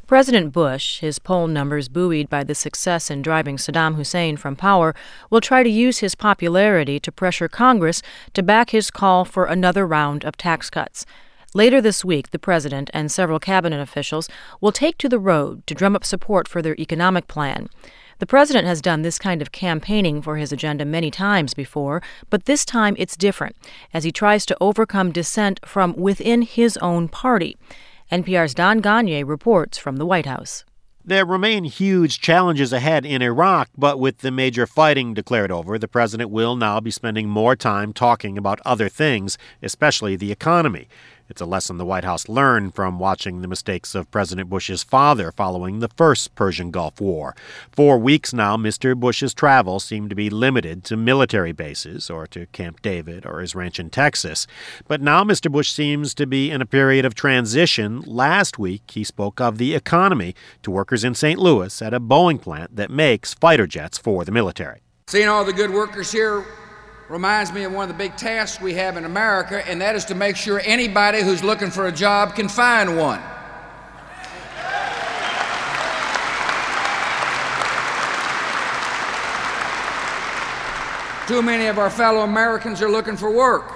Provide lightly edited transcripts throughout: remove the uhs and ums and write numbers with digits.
President Bush, his poll numbers buoyed by the success in driving Saddam Hussein from power, will try to use his popularity to pressure Congress to back his call for another round of tax cuts. Later this week, the president and several cabinet officials will take to the road to drum up support for their economic plan. The president has done this kind of campaigning for his agenda many times before, but this time it's different, as he tries to overcome dissent from within his own party. NPR's Don Gonyea reports from the White House. There remain huge challenges ahead in Iraq, but with the major fighting declared over, the president will now be spending more time talking about other things, especially the economy. It's a lesson the White House learned from watching the mistakes of President Bush's father following the first Persian Gulf War. For weeks now, Mr. Bush's travels seem to be limited to military bases or to Camp David or his ranch in Texas. But now Mr. Bush seems to be in a period of transition. Last week, he spoke of the economy to workers in St. Louis at a Boeing plant that makes fighter jets for the military. Seeing all the good workers here reminds me of one of the big tasks we have in America, and that is to make sure anybody who's looking for a job can find one. Too many of our fellow Americans are looking for work,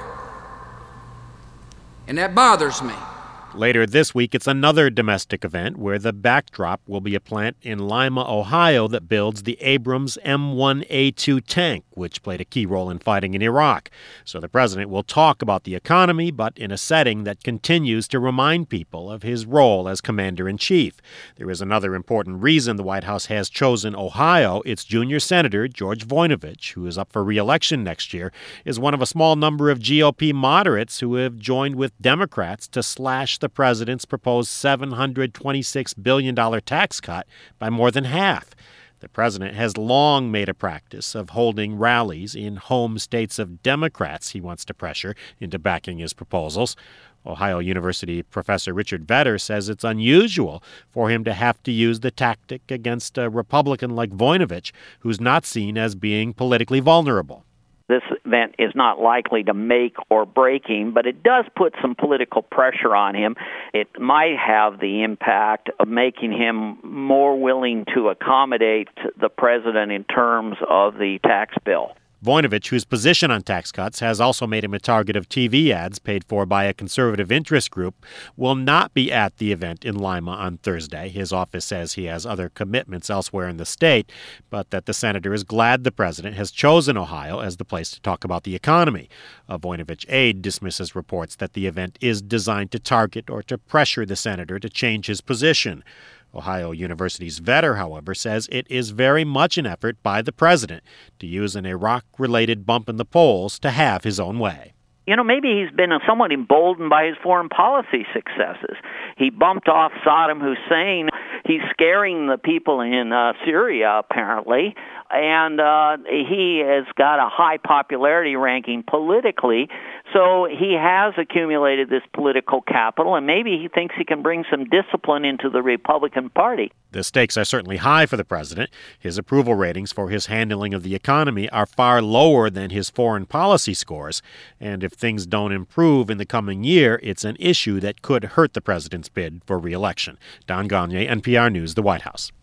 and that bothers me. Later this week, it's another domestic event where the backdrop will be a plant in Lima, Ohio that builds the Abrams M1A2 tank, which played a key role in fighting in Iraq. So the president will talk about the economy, but in a setting that continues to remind people of his role as commander-in-chief. There is another important reason the White House has chosen Ohio. Its junior senator, George Voinovich, who is up for re-election next year, is one of a small number of GOP moderates who have joined with Democrats to slash the president's proposed $726 billion tax cut by more than half. The president has long made a practice of holding rallies in home states of Democrats he wants to pressure into backing his proposals. Ohio University professor Richard Vedder says it's unusual for him to have to use the tactic against a Republican like Voinovich, who's not seen as being politically vulnerable. This event is not likely to make or break him, but it does put some political pressure on him. It might have the impact of making him more willing to accommodate the president in terms of the tax bill. Voinovich, whose position on tax cuts has also made him a target of TV ads paid for by a conservative interest group, will not be at the event in Lima on Thursday. His office says he has other commitments elsewhere in the state, but that the senator is glad the president has chosen Ohio as the place to talk about the economy. A Voinovich aide dismisses reports that the event is designed to target or to pressure the senator to change his position. Ohio University's Vedder, however, says it is very much an effort by the president to use an Iraq-related bump in the polls to have his own way. You know, maybe he's been somewhat emboldened by his foreign policy successes. He bumped off Saddam Hussein. He's scaring the people in Syria, apparently, and he has got a high popularity ranking politically. So he has accumulated this political capital, and maybe he thinks he can bring some discipline into the Republican Party. The stakes are certainly high for the president. His approval ratings for his handling of the economy are far lower than his foreign policy scores. And if things don't improve in the coming year, it's an issue that could hurt the president's bid for re-election. Don Gonyea, NPR News, the White House.